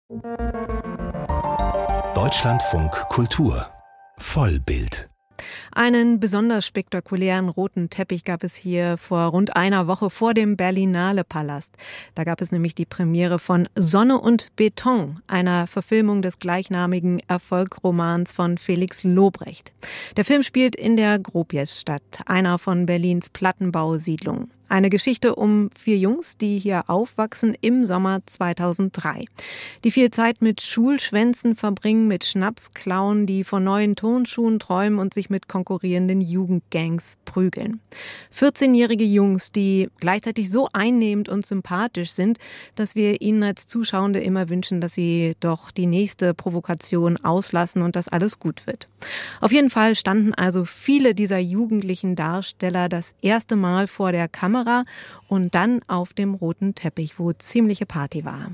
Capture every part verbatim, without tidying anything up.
Deutschlandfunk Kultur Vollbild. Einen besonders spektakulären roten Teppich gab es hier vor rund einer Woche vor dem Berlinale Palast. Da gab es nämlich die Premiere von Sonne und Beton, einer Verfilmung des gleichnamigen Erfolgsromans von Felix Lobrecht. Der Film spielt in der Gropiusstadt, einer von Berlins Plattenbausiedlungen. Eine Geschichte um vier Jungs, die hier aufwachsen im Sommer zweitausenddrei. Die viel Zeit mit Schulschwänzen verbringen, mit Schnaps klauen, die von neuen Turnschuhen träumen und sich mit konkurrierenden Jugendgangs prügeln. vierzehnjährige Jungs, die gleichzeitig so einnehmend und sympathisch sind, dass wir ihnen als Zuschauende immer wünschen, dass sie doch die nächste Provokation auslassen und dass alles gut wird. Auf jeden Fall standen also viele dieser jugendlichen Darsteller das erste Mal vor der Kamera und dann auf dem roten Teppich, wo ziemliche Party war.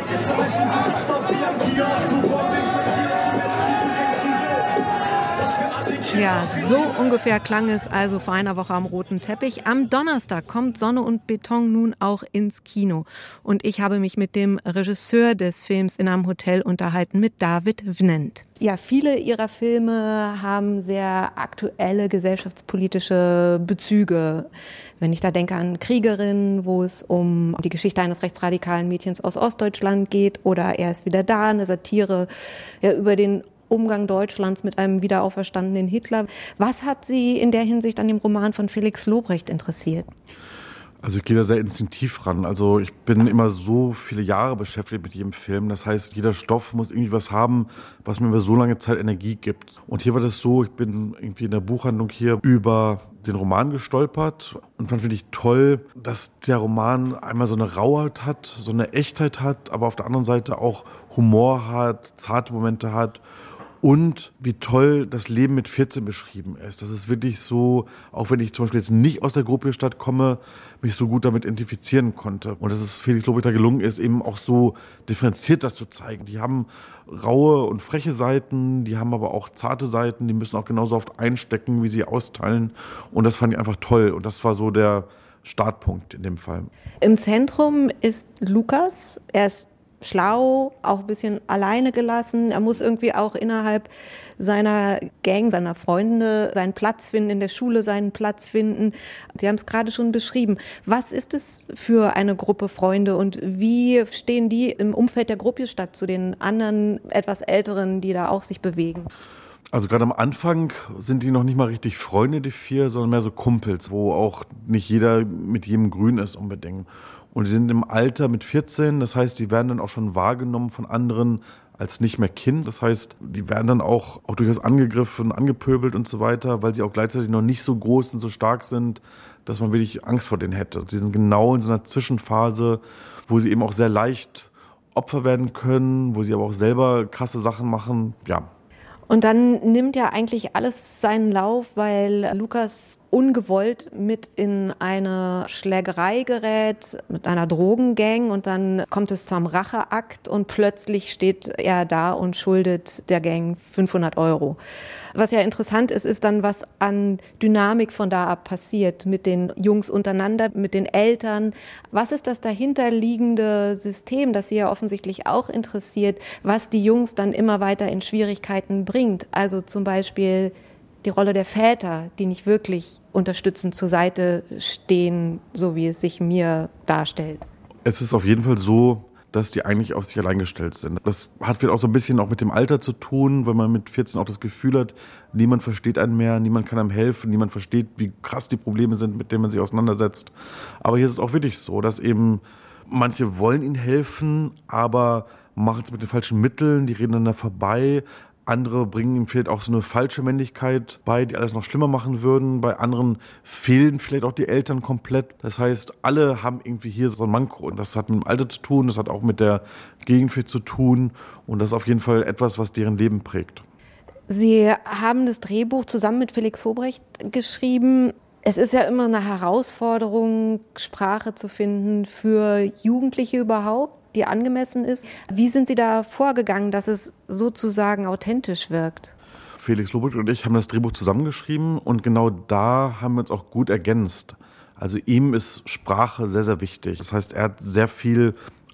Ja, so ungefähr klang es also vor einer Woche am roten Teppich. Am Donnerstag kommt Sonne und Beton nun auch ins Kino. Und ich habe mich mit dem Regisseur des Films in einem Hotel unterhalten, mit David Vnent. Ja, viele ihrer Filme haben sehr aktuelle gesellschaftspolitische Bezüge. Wenn ich da denke an Kriegerin, wo es um die Geschichte eines rechtsradikalen Mädchens aus Ostdeutschland geht, oder Er ist wieder da, eine Satire ja, über den Umgang Deutschlands mit einem wiederauferstandenen Hitler. Was hat Sie in der Hinsicht an dem Roman von Felix Lobrecht interessiert? Also ich gehe da sehr instinktiv ran. Also ich bin immer so viele Jahre beschäftigt mit jedem Film. Das heißt, jeder Stoff muss irgendwie was haben, was mir über so lange Zeit Energie gibt. Und hier war das so, ich bin irgendwie in der Buchhandlung hier über den Roman gestolpert und fand wirklich toll, dass der Roman einmal so eine Rauheit hat, so eine Echtheit hat, aber auf der anderen Seite auch Humor hat, zarte Momente hat. Und wie toll das Leben mit vierzehn beschrieben ist. Das ist wirklich so, auch wenn ich zum Beispiel jetzt nicht aus der Gropiusstadt komme, mich so gut damit identifizieren konnte. Und dass es Felix Lobrecht da gelungen ist, eben auch so differenziert das zu zeigen. Die haben raue und freche Seiten, die haben aber auch zarte Seiten, die müssen auch genauso oft einstecken, wie sie austeilen. Und das fand ich einfach toll. Und das war so der Startpunkt in dem Fall. Im Zentrum ist Lukas. Er ist schlau, auch ein bisschen alleine gelassen. Er muss irgendwie auch innerhalb seiner Gang, seiner Freunde seinen Platz finden, in der Schule seinen Platz finden. Sie haben es gerade schon beschrieben. Was ist es für eine Gruppe Freunde und wie stehen die im Umfeld der Gropiusstadt zu den anderen etwas Älteren, die da auch sich bewegen? Also gerade am Anfang sind die noch nicht mal richtig Freunde, die vier, sondern mehr so Kumpels, wo auch nicht jeder mit jedem grün ist unbedingt. Und sie sind im Alter mit vierzehn, das heißt, die werden dann auch schon wahrgenommen von anderen als nicht mehr Kind. Das heißt, die werden dann auch, auch durchaus angegriffen, angepöbelt und so weiter, weil sie auch gleichzeitig noch nicht so groß und so stark sind, dass man wirklich Angst vor denen hätte. Sie sind genau in so einer Zwischenphase, wo sie eben auch sehr leicht Opfer werden können, wo sie aber auch selber krasse Sachen machen, ja. Und dann nimmt ja eigentlich alles seinen Lauf, weil Lukas ungewollt mit in eine Schlägerei gerät, mit einer Drogengang, und dann kommt es zum Racheakt und plötzlich steht er da und schuldet der Gang fünfhundert Euro. Was ja interessant ist, ist dann, was an Dynamik von da ab passiert mit den Jungs untereinander, mit den Eltern. Was ist das dahinterliegende System, das Sie ja offensichtlich auch interessiert, was die Jungs dann immer weiter in Schwierigkeiten bringt? Also zum Beispiel die Rolle der Väter, die nicht wirklich unterstützend zur Seite stehen, so wie es sich mir darstellt. Es ist auf jeden Fall so, dass die eigentlich auf sich allein gestellt sind. Das hat vielleicht auch so ein bisschen auch mit dem Alter zu tun, weil man mit vierzehn auch das Gefühl hat, niemand versteht einen mehr, niemand kann einem helfen, niemand versteht, wie krass die Probleme sind, mit denen man sich auseinandersetzt. Aber hier ist es auch wirklich so, dass eben manche wollen ihnen helfen, aber machen es mit den falschen Mitteln, die reden dann da vorbei. Andere bringen ihm vielleicht auch so eine falsche Männlichkeit bei, die alles noch schlimmer machen würden. Bei anderen fehlen vielleicht auch die Eltern komplett. Das heißt, alle haben irgendwie hier so ein Manko. Und das hat mit dem Alter zu tun, das hat auch mit der Gegend viel zu tun. Und das ist auf jeden Fall etwas, was deren Leben prägt. Sie haben das Drehbuch zusammen mit Felix Lobrecht geschrieben. Es ist ja immer eine Herausforderung, Sprache zu finden für Jugendliche überhaupt, die angemessen ist. Wie sind Sie da vorgegangen, dass es sozusagen authentisch wirkt? Felix Lobrecht und ich haben das Drehbuch zusammengeschrieben und genau da haben wir uns auch gut ergänzt. Also ihm ist Sprache sehr, sehr wichtig. Das heißt, er hat sehr viel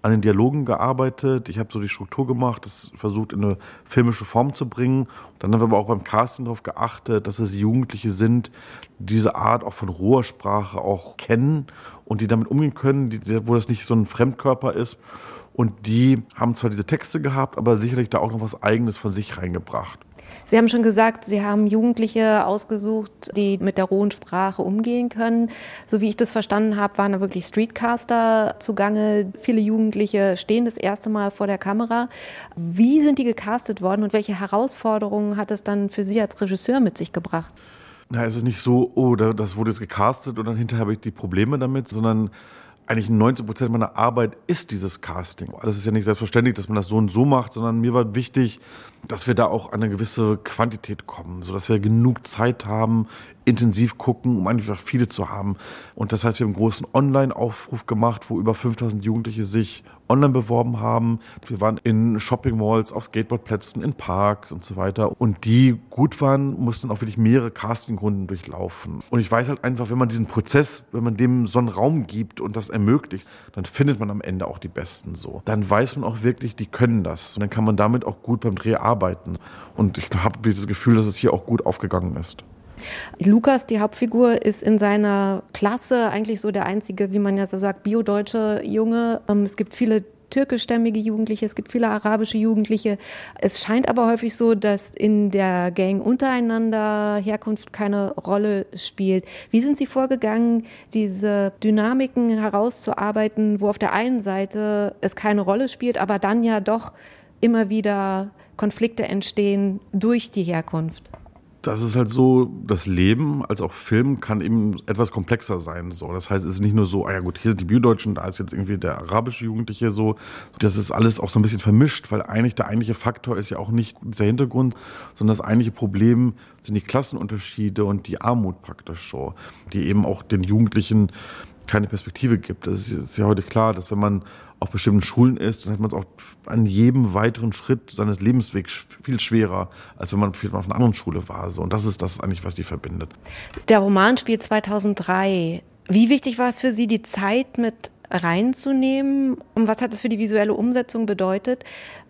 an den Dialogen gearbeitet. Ich habe so die Struktur gemacht, das versucht in eine filmische Form zu bringen. Dann haben wir aber auch beim Casting darauf geachtet, dass es Jugendliche sind, die diese Art auch von roher Sprache auch kennen und die damit umgehen können, die, wo das nicht so ein Fremdkörper ist. Und die haben zwar diese Texte gehabt, aber sicherlich da auch noch was Eigenes von sich reingebracht. Sie haben schon gesagt, Sie haben Jugendliche ausgesucht, die mit der rohen Sprache umgehen können. So wie ich das verstanden habe, waren da wirklich Streetcaster zugange. Viele Jugendliche stehen das erste Mal vor der Kamera. Wie sind die gecastet worden und welche Herausforderungen hat es dann für Sie als Regisseur mit sich gebracht? Na, es ist nicht so, oh, das wurde jetzt gecastet und dann hinterher habe ich die Probleme damit, sondern eigentlich neunzig Prozent meiner Arbeit ist dieses Casting. Also es ist ja nicht selbstverständlich, dass man das so und so macht, sondern mir war wichtig, dass wir da auch an eine gewisse Quantität kommen, sodass wir genug Zeit haben, intensiv gucken, um einfach viele zu haben. Und das heißt, wir haben einen großen Online-Aufruf gemacht, wo über fünftausend Jugendliche sich online beworben haben. Wir waren in Shopping-Malls, auf Skateboardplätzen, in Parks und so weiter. Und die gut waren, mussten auch wirklich mehrere Castingrunden durchlaufen. Und ich weiß halt einfach, wenn man diesen Prozess, wenn man dem so einen Raum gibt und das ermöglicht, dann findet man am Ende auch die Besten so. Dann weiß man auch wirklich, die können das. Und dann kann man damit auch gut beim Dreh arbeiten. Und ich habe das Gefühl, dass es hier auch gut aufgegangen ist. Lukas, die Hauptfigur, ist in seiner Klasse eigentlich so der einzige, wie man ja so sagt, biodeutsche Junge. Es gibt viele türkischstämmige Jugendliche, es gibt viele arabische Jugendliche. Es scheint aber häufig so, dass in der Gang untereinander Herkunft keine Rolle spielt. Wie sind Sie vorgegangen, diese Dynamiken herauszuarbeiten, wo auf der einen Seite es keine Rolle spielt, aber dann ja doch immer wieder Konflikte entstehen durch die Herkunft? Das ist halt so, das Leben als auch Film kann eben etwas komplexer sein. So. Das heißt, es ist nicht nur so, ah ja gut, hier sind die Biodeutschen, da ist jetzt irgendwie der arabische Jugendliche so. Das ist alles auch so ein bisschen vermischt, weil eigentlich der eigentliche Faktor ist ja auch nicht der Hintergrund, sondern das eigentliche Problem sind die Klassenunterschiede und die Armut praktisch so, die eben auch den Jugendlichen keine Perspektive gibt. Das ist ja heute klar, dass wenn man auf bestimmten Schulen ist, dann hat man es auch an jedem weiteren Schritt seines Lebenswegs viel schwerer, als wenn man auf einer anderen Schule war. So. Und das ist das eigentlich, was die verbindet. Der Roman spielt zweitausenddrei. Wie wichtig war es für Sie, die Zeit mit reinzunehmen? Und was hat es für die visuelle Umsetzung bedeutet?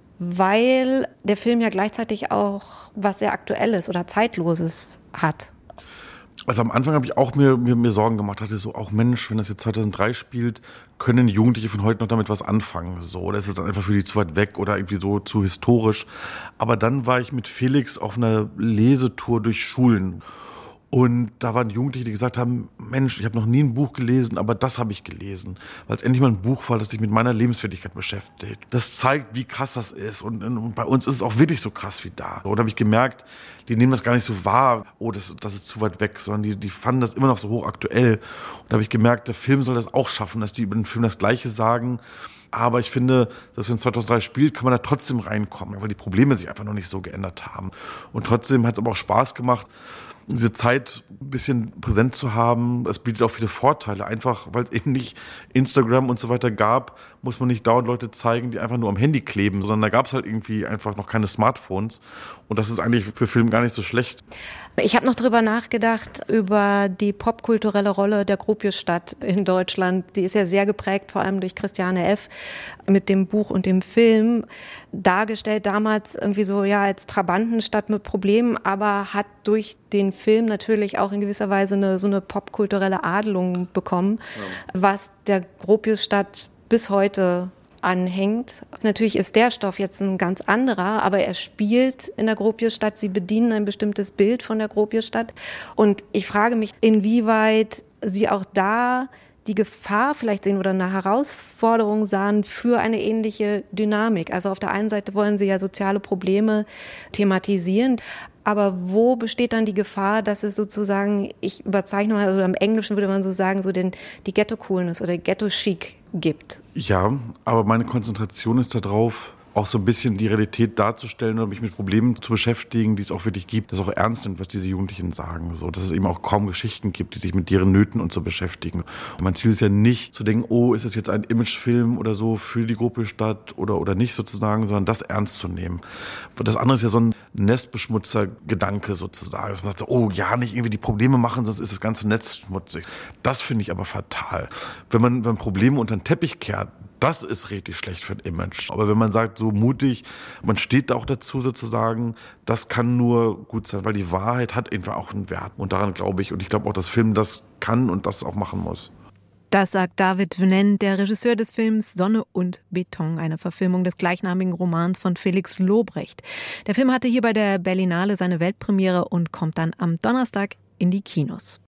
Weil der Film ja gleichzeitig auch was sehr Aktuelles oder Zeitloses hat. Also am Anfang habe ich auch mir, mir, mir Sorgen gemacht, hatte so, auch Mensch, wenn das jetzt zweitausenddrei spielt, können Jugendliche von heute noch damit was anfangen? So, oder ist es dann einfach für die zu weit weg oder irgendwie so zu historisch? Aber dann war ich mit Felix auf einer Lesetour durch Schulen. Und da waren Jugendliche, die gesagt haben, Mensch, ich habe noch nie ein Buch gelesen, aber das habe ich gelesen. Weil es endlich mal ein Buch war, das sich mit meiner Lebenswirklichkeit beschäftigt. Das zeigt, wie krass das ist. Und, und bei uns ist es auch wirklich so krass wie da. Und da habe ich gemerkt, die nehmen das gar nicht so wahr, oh, das, das ist zu weit weg, sondern die, die fanden das immer noch so hochaktuell. Und da habe ich gemerkt, der Film soll das auch schaffen, dass die über den Film das Gleiche sagen. Aber ich finde, dass wenn es zweitausenddrei spielt, kann man da trotzdem reinkommen, weil die Probleme sich einfach noch nicht so geändert haben. Und trotzdem hat es aber auch Spaß gemacht, diese Zeit ein bisschen präsent zu haben. Es bietet auch viele Vorteile. Einfach, weil es eben nicht Instagram und so weiter gab, muss man nicht dauernd Leute zeigen, die einfach nur am Handy kleben, sondern da gab es halt irgendwie einfach noch keine Smartphones. Und das ist eigentlich für Film gar nicht so schlecht. Ich habe noch drüber nachgedacht, über die popkulturelle Rolle der Gropiusstadt in Deutschland. Die ist ja sehr geprägt, vor allem durch Christiane F. mit dem Buch und dem Film. Dargestellt damals irgendwie so, ja, als Trabantenstadt mit Problemen, aber hat durch den Film natürlich auch in gewisser Weise eine, so eine popkulturelle Adelung bekommen, ja, was der Gropiusstadt bis heute anhängt. Natürlich ist der Stoff jetzt ein ganz anderer, aber er spielt in der Gropiusstadt. Sie bedienen ein bestimmtes Bild von der Gropiusstadt. Und ich frage mich, inwieweit Sie auch da die Gefahr vielleicht sehen oder eine Herausforderung sahen für eine ähnliche Dynamik. Also auf der einen Seite wollen Sie ja soziale Probleme thematisieren, aber wo besteht dann die Gefahr, dass es sozusagen, ich überzeichne mal, also im Englischen würde man so sagen, so den, die Ghetto-Coolness oder Ghetto-Chic gibt? Ja, aber meine Konzentration ist darauf, auch so ein bisschen die Realität darzustellen oder mich mit Problemen zu beschäftigen, die es auch wirklich gibt, das auch ernst nimmt, was diese Jugendlichen sagen. So, dass es eben auch kaum Geschichten gibt, die sich mit deren Nöten und so beschäftigen. Und mein Ziel ist ja nicht zu denken, oh, ist es jetzt ein Imagefilm oder so für die Gropiusstadt oder, oder nicht sozusagen, sondern das ernst zu nehmen. Das andere ist ja so ein Nestbeschmutzer-Gedanke sozusagen, dass man sagt, oh ja, nicht irgendwie die Probleme machen, sonst ist das ganze Netz schmutzig. Das finde ich aber fatal. Wenn man, wenn man Probleme unter den Teppich kehrt, Das ist richtig schlecht für ein Image. Aber wenn man sagt, so mutig, man steht da auch dazu sozusagen, das kann nur gut sein, weil die Wahrheit hat einfach auch einen Wert. Und daran glaube ich. Und ich glaube auch, dass Film das kann und das auch machen muss. Das sagt David Venen, der Regisseur des Films Sonne und Beton, eine Verfilmung des gleichnamigen Romans von Felix Lobrecht. Der Film hatte hier bei der Berlinale seine Weltpremiere und kommt dann am Donnerstag in die Kinos.